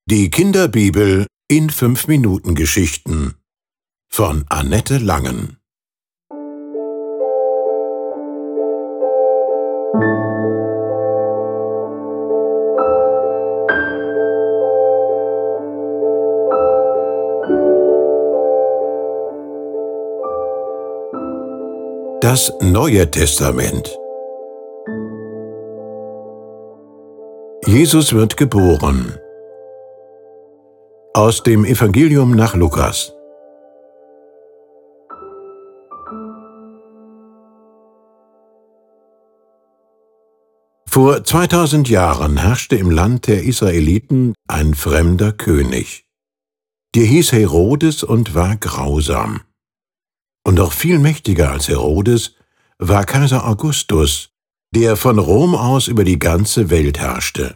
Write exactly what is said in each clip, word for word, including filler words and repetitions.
Die Kinderbibel in fünf Minuten Geschichten von Annette Langen. Das Neue Testament. Jesus wird geboren. Aus dem Evangelium nach Lukas. Vor zweitausend Jahren herrschte im Land der Israeliten ein fremder König. Der hieß Herodes und war grausam. Und noch viel mächtiger als Herodes war Kaiser Augustus, der von Rom aus über die ganze Welt herrschte.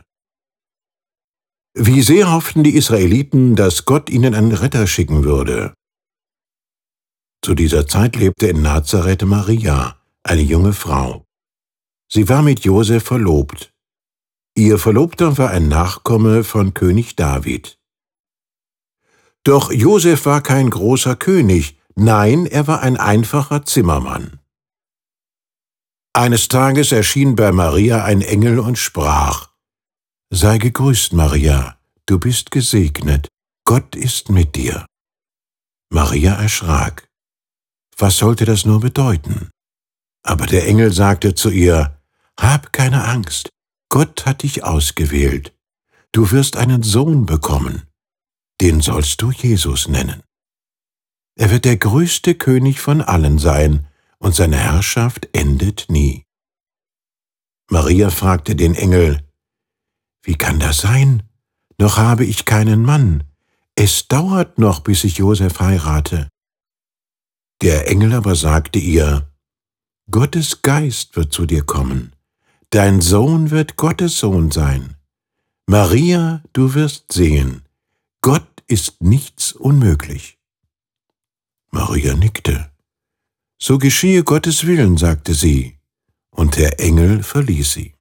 Wie sehr hofften die Israeliten, dass Gott ihnen einen Retter schicken würde. Zu dieser Zeit lebte in Nazareth Maria, eine junge Frau. Sie war mit Josef verlobt. Ihr Verlobter war ein Nachkomme von König David. Doch Josef war kein großer König, nein, er war ein einfacher Zimmermann. Eines Tages erschien bei Maria ein Engel und sprach: »Sei gegrüßt, Maria, du bist gesegnet, Gott ist mit dir.« Maria erschrak. Was sollte das nur bedeuten? Aber der Engel sagte zu ihr: »Hab keine Angst, Gott hat dich ausgewählt. Du wirst einen Sohn bekommen, den sollst du Jesus nennen. Er wird der größte König von allen sein, und seine Herrschaft endet nie.« Maria fragte den Engel: »Wie kann das sein? Noch habe ich keinen Mann. Es dauert noch, bis ich Josef heirate.« Der Engel aber sagte ihr: »Gottes Geist wird zu dir kommen. Dein Sohn wird Gottes Sohn sein. Maria, du wirst sehen, Gott ist nichts unmöglich.« Maria nickte. »So geschehe Gottes Willen«, sagte sie, und der Engel verließ sie.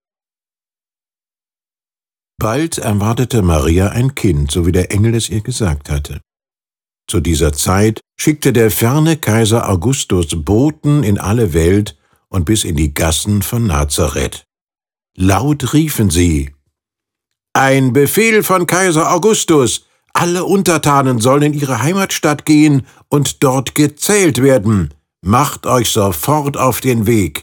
Bald erwartete Maria ein Kind, so wie der Engel es ihr gesagt hatte. Zu dieser Zeit schickte der ferne Kaiser Augustus Boten in alle Welt und bis in die Gassen von Nazareth. Laut riefen sie: »Ein Befehl von Kaiser Augustus! Alle Untertanen sollen in ihre Heimatstadt gehen und dort gezählt werden. Macht euch sofort auf den Weg!«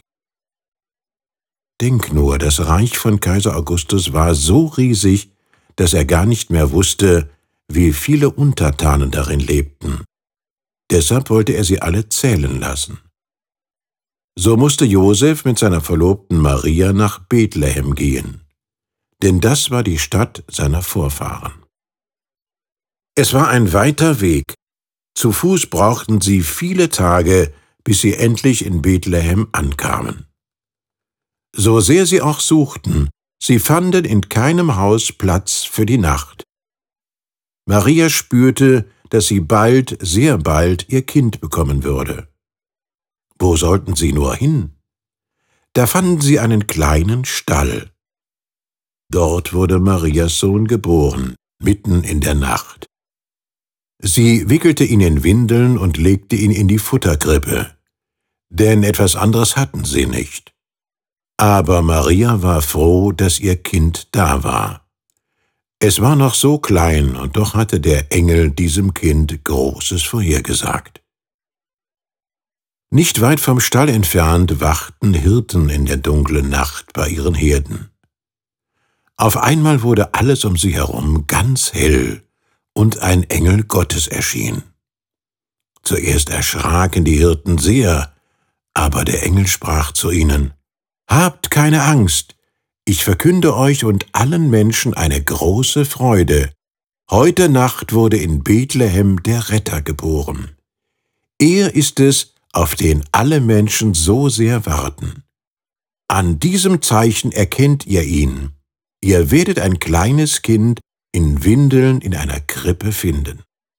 Denk nur, das Reich von Kaiser Augustus war so riesig, dass er gar nicht mehr wusste, wie viele Untertanen darin lebten. Deshalb wollte er sie alle zählen lassen. So musste Josef mit seiner Verlobten Maria nach Bethlehem gehen, denn das war die Stadt seiner Vorfahren. Es war ein weiter Weg. Zu Fuß brauchten sie viele Tage, bis sie endlich in Bethlehem ankamen. So sehr sie auch suchten, sie fanden in keinem Haus Platz für die Nacht. Maria spürte, dass sie bald, sehr bald ihr Kind bekommen würde. Wo sollten sie nur hin? Da fanden sie einen kleinen Stall. Dort wurde Marias Sohn geboren, mitten in der Nacht. Sie wickelte ihn in Windeln und legte ihn in die Futterkrippe, denn etwas anderes hatten sie nicht. Aber Maria war froh, dass ihr Kind da war. Es war noch so klein, und doch hatte der Engel diesem Kind Großes vorhergesagt. Nicht weit vom Stall entfernt wachten Hirten in der dunklen Nacht bei ihren Herden. Auf einmal wurde alles um sie herum ganz hell, und ein Engel Gottes erschien. Zuerst erschraken die Hirten sehr, aber der Engel sprach zu ihnen: »Habt keine Angst, ich verkünde euch und allen Menschen eine große Freude. Heute Nacht wurde in Bethlehem der Retter geboren. Er ist es, auf den alle Menschen so sehr warten. An diesem Zeichen erkennt ihr ihn. Ihr werdet ein kleines Kind in Windeln in einer Krippe finden.«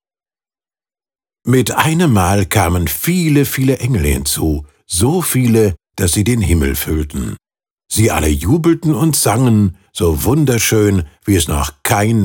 Mit einem Mal kamen viele, viele Engel hinzu, so viele, dass sie den Himmel füllten. Sie alle jubelten und sangen, so wunderschön, wie es noch kein